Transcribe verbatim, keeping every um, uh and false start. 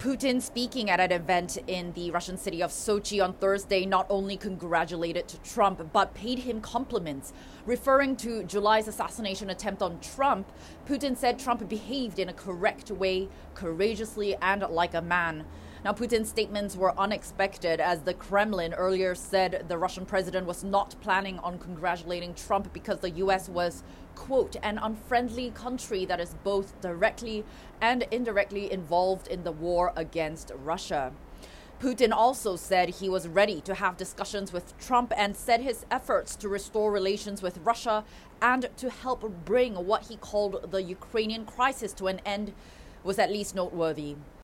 Putin, speaking at an event in the Russian city of Sochi on Thursday, not only congratulated Trump but paid him compliments. Referring to July's assassination attempt on Trump, Putin said Trump behaved in a correct way, courageously and like a man. Now, Putin's statements were unexpected, as the Kremlin earlier said the Russian president was not planning on congratulating Trump because the U S was, quote, an unfriendly country that is both directly and indirectly involved in the war against Russia. Putin also said he was ready to have discussions with Trump and said his efforts to restore relations with Russia and to help bring what he called the Ukrainian crisis to an end was at least noteworthy.